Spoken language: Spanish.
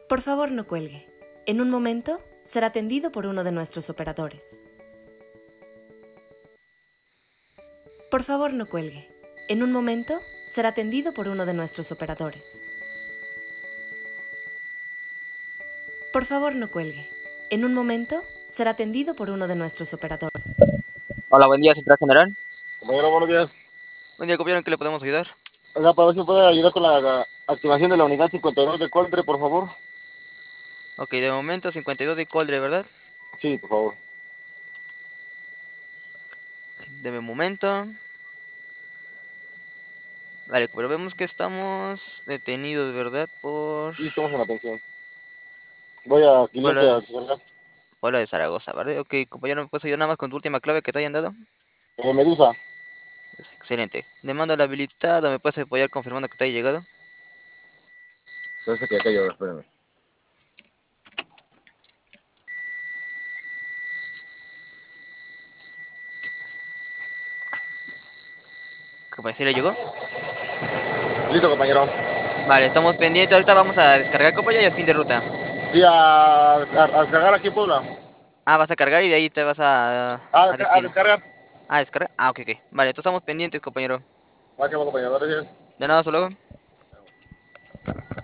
Por favor, no cuelgue. En un momento será atendido por uno de nuestros operadores. Por favor, no cuelgue. En un momento será atendido por uno de nuestros operadores. Por favor, no cuelgue. En un momento será atendido por uno de nuestros operadores. Hola, buen día, Central General. Compañero, buenos días. Buen día, compañero, ¿en qué le podemos ayudar? Oiga, para ver si me puede ayudar con la activación de la unidad 52 de Coldre, por favor. Ok, de momento 52 de Coldre, ¿verdad? Sí, por favor. Deme un momento. Vale, pero vemos que estamos detenidos, ¿verdad? Sí, estamos en atención. Voy a Por cliente a la, descargar. por la de Zaragoza, ¿verdad? Ok, compañero, ¿me puedes ayudar nada más con tu última clave que te hayan dado? Medusa. Excelente. Demanda la habilitada, ¿me puedes apoyar confirmando que te haya llegado? Parece que acá yo, espérame. Compañero, ¿sí le llegó? Listo, compañero. Vale, estamos pendientes. Ahorita vamos a descargar, compañero, y a fin de ruta. Sí, a descargar aquí en Puebla. Ah, vas a cargar y de ahí te vas a A destino. descargar. Ah, descargar. Ah, ok, ok. Vale, entonces estamos pendientes, compañero. Máximo, compañero. Gracias. De nada, hasta luego.